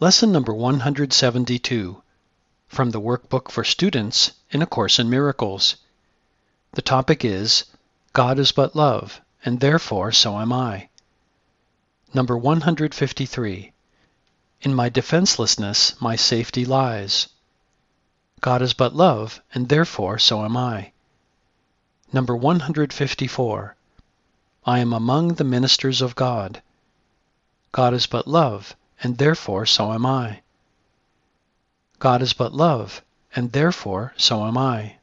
Lesson number 172 from the Workbook for Students in A Course in Miracles. The topic is, God is but love, and therefore so am I. Number 153. In my defenselessness my safety lies. God is but love, and therefore so am I. Number 154. I am among the ministers of God. God is but love, and therefore so am I. God is but love, and therefore so am I.